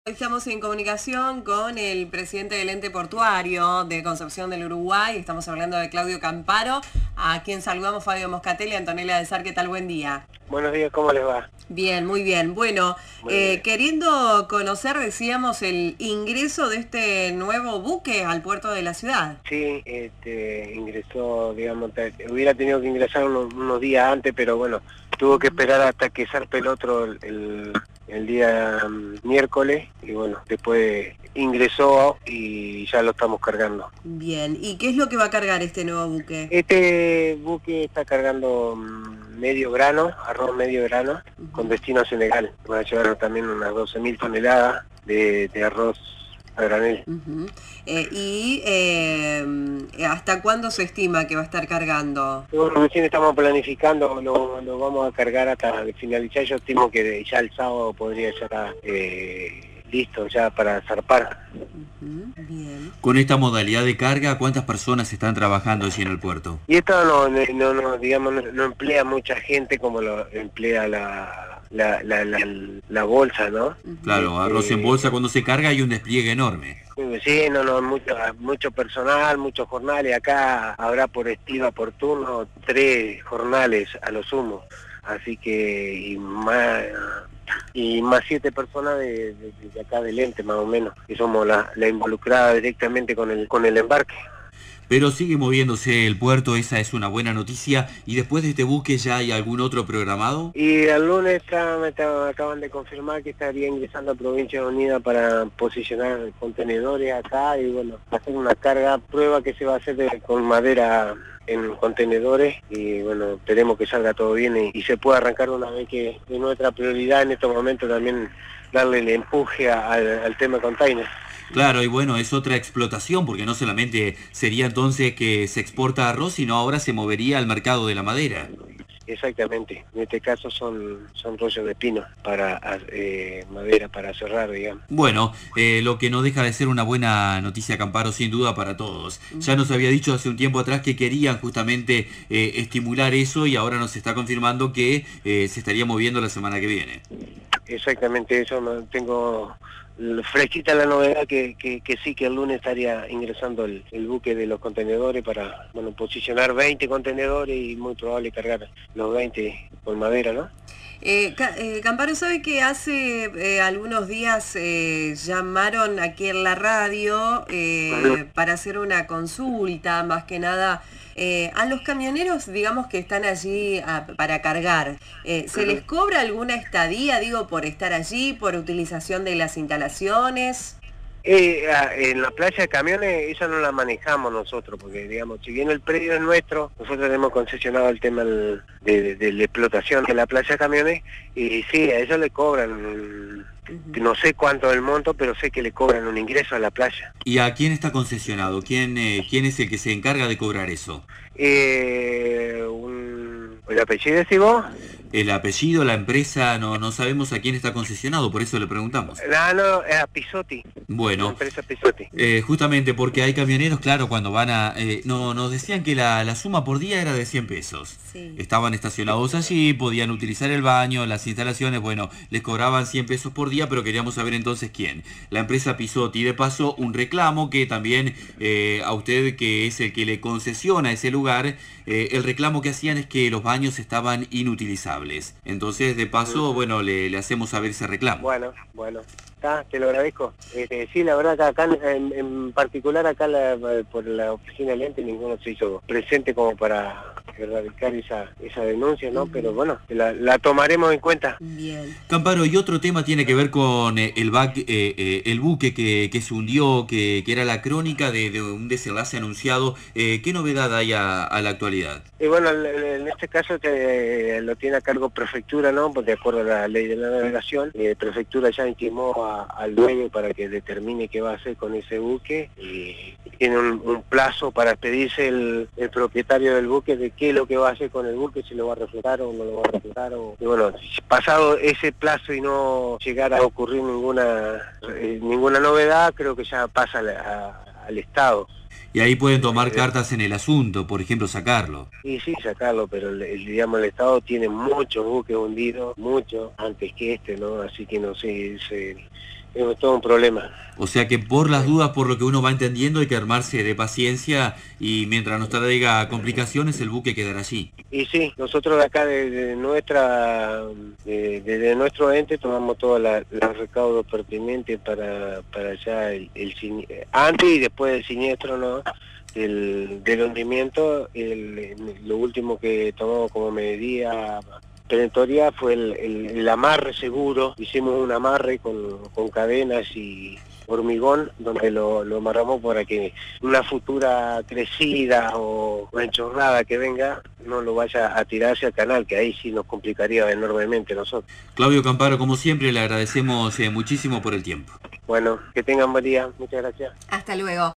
Estamos en comunicación con el presidente del ente portuario de Concepción del Uruguay. Estamos hablando de Claudio Camparo, a quien saludamos Fabio Moscatelli, Antonella de Sar. ¿Qué tal? Buen día. Buenos días, ¿cómo les va? Bien, muy bien. Bueno, Muy bien. queriendo conocer, decíamos, el ingreso de este nuevo buque al puerto de la ciudad. Sí, ingresó, digamos, hubiera tenido que ingresar unos días antes, pero bueno, tuvo que esperar hasta que zarpe el otro el día miércoles, y bueno, después ingresó y ya lo estamos cargando. Bien, ¿y qué es lo que va a cargar este nuevo buque? Este buque está cargando medio grano, arroz medio grano, con destino a Senegal. Van a llevar también unas 12.000 toneladas de arroz a granel. ¿Hasta cuándo se estima que va a estar cargando? Bueno, recién estamos planificando, lo vamos a cargar hasta finalizar. Yo estimo que ya el sábado podría estar listo ya para zarpar. Bien. Con esta modalidad de carga, ¿cuántas personas están trabajando allí en el puerto? Y esto digamos, no emplea mucha gente como lo emplea la bolsa, ¿no? Claro, arroz en bolsa cuando se carga hay un despliegue enorme. Sí, mucho personal, muchos jornales. Acá habrá por estiva, por turno, 3 jornales a lo sumo. Así que, y más 7 personas de acá del ente, más o menos, que somos la involucrada directamente con el embarque. Pero sigue moviéndose el puerto, esa es una buena noticia. ¿Y después de este buque ya hay algún otro programado? Y el lunes acaban de confirmar que estaría ingresando a Provincia Unida para posicionar contenedores acá y bueno, hacer una carga prueba que se va a hacer con madera en contenedores y bueno, esperemos que salga todo bien y se pueda arrancar una vez que es nuestra prioridad en estos momentos también darle el empuje al tema container. Claro, y bueno, es otra explotación, porque no solamente sería entonces que se exporta arroz, sino ahora se movería al mercado de la madera. Exactamente, en este caso son rollos de pino para madera para cerrar, digamos. Bueno, lo que no deja de ser una buena noticia, Camparo, sin duda para todos. Ya nos había dicho hace un tiempo atrás que querían justamente estimular eso y ahora nos está confirmando que se estaría moviendo la semana que viene. Exactamente, eso tengo fresquita la novedad que sí, que el lunes estaría ingresando el buque de los contenedores para, bueno, posicionar 20 contenedores y muy probable cargar los 20 con madera, ¿no? Camparo, ¿sabe que hace algunos días llamaron aquí en la radio para hacer una consulta, más que nada, a los camioneros, digamos, que están allí para cargar? ¿Se les cobra alguna estadía, digo, por estar allí, por utilización de las instalaciones? En la playa de camiones esa no la manejamos nosotros, porque digamos, si bien el predio es nuestro, nosotros tenemos concesionado el tema de la explotación de la playa de camiones, y sí, a ellos le cobran, no sé cuánto es el monto, pero sé que le cobran un ingreso a la playa. ¿Y a quién está concesionado? ¿Quién es el que se encarga de cobrar eso? ¿El apellido decís vos? El apellido, la empresa, no sabemos a quién está concesionado, por eso le preguntamos. No, es a Pisotti. La Bueno, empresa Pisotti. justamente porque hay camioneros, claro, cuando van a... nos decían que la suma por día era de 100 pesos. Sí. Estaban estacionados allí, podían utilizar el baño, las instalaciones, bueno, les cobraban 100 pesos por día, pero queríamos saber entonces quién. La empresa Pisotti. De paso, un reclamo que también a usted, que es el que le concesiona ese lugar, el reclamo que hacían es que los baños estaban inutilizables. Entonces, de paso, bueno, le hacemos saber ese reclamo. Bueno, te lo agradezco. Sí, la verdad que acá en particular acá por la oficina del ente ninguno se hizo presente como para erradicar esa denuncia, ¿no? Pero bueno, la tomaremos en cuenta. Bien. Camparo, y otro tema tiene que ver con el buque que se hundió, que era la crónica de un desenlace anunciado. ¿Qué novedad hay a la actualidad? Y bueno, en este caso lo tiene a cargo prefectura, ¿no? Pues de acuerdo a la ley de la navegación, prefectura ya intimó al dueño para que determine qué va a hacer con ese buque y tiene un plazo para pedirse el propietario del buque de qué es lo que va a hacer con el buque, si lo va a reflotar o no lo va a reflotar. Y bueno, pasado ese plazo y no llegar a ocurrir ninguna novedad, creo que ya pasa al Estado. Y ahí pueden tomar cartas en el asunto, por ejemplo, sacarlo. Y sí, sacarlo, pero digamos, el Estado tiene muchos buques hundidos, muchos, antes que este, ¿no? Así que no sé, es todo un problema. O sea que por las dudas, por lo que uno va entendiendo, hay que armarse de paciencia y mientras no traiga complicaciones, el buque quedará allí. Y sí, nosotros de acá, desde nuestro ente, tomamos todos los recaudos pertinentes para ya antes y después del siniestro, ¿no? Del hundimiento. Lo último que tomamos como medida perentoria fue el amarre seguro. Hicimos un amarre con cadenas y hormigón, donde lo amarramos para que una futura crecida o enchorrada que venga no lo vaya a tirar hacia el canal, que ahí sí nos complicaría enormemente nosotros. Claudio Camparo, como siempre, le agradecemos muchísimo por el tiempo. Bueno, que tengan buen día. Muchas gracias. Hasta luego.